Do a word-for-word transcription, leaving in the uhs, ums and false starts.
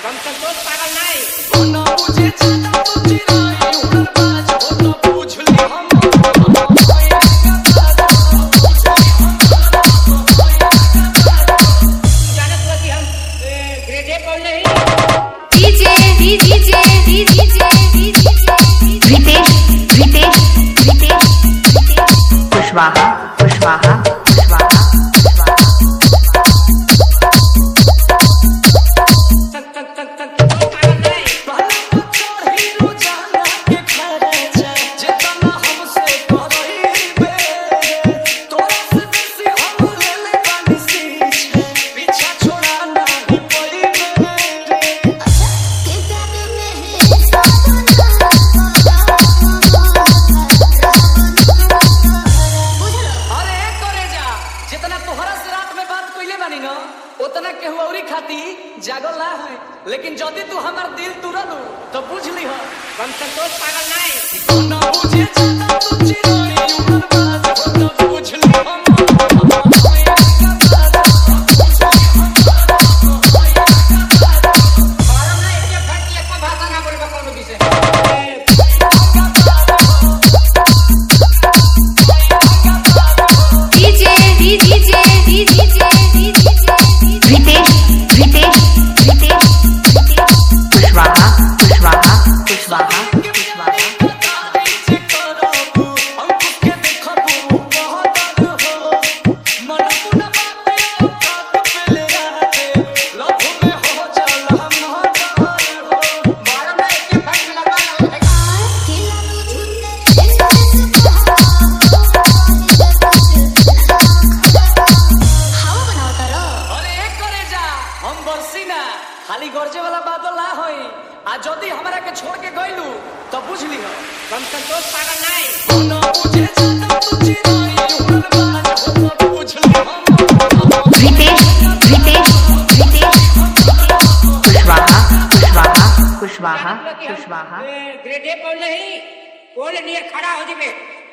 हम संतोष पागल नहीं ना मुझे चाहता तू चिराई उड़न बाज हो तो पूछ ली हम जानत हुआ कि हम ग्रेड ए पढ़ नहीं DJ DJ DJ Ritesh Ritesh Ritesh Kushwaha Kushwaha उतना केहू औरी खाती जागल ना है, लेकिन जदी तू हमार दिल तुरलू तो बुझ ली हो हम संतोष पागल नहीं ना मुझे चाहता तू चिराई उड़न बाज हो तो बुझ ली हम मालूम नहीं एक घंटी एक भाषा ना बोलबा कोनो विषय DJ DJ DJ Ritesh Ritesh Ritesh Kushwaha Kushwaha Kushwaha Kushwaha खाली गरजे वाला बादल ना होई आ जदी हमरा के छोड़ के गइलू तो बुझ ली हो हम संतोष पागल नहीं ना मुझे चाहता तू चिराई उड़न बाज हो तो बुझ ली हम रितेश रितेश रितेश कुशवाहा कुशवाहा कुशवाहा कुशवाहा ग्रेड ए पढ़ नहीं कोल नियर खड़ा हो जिबे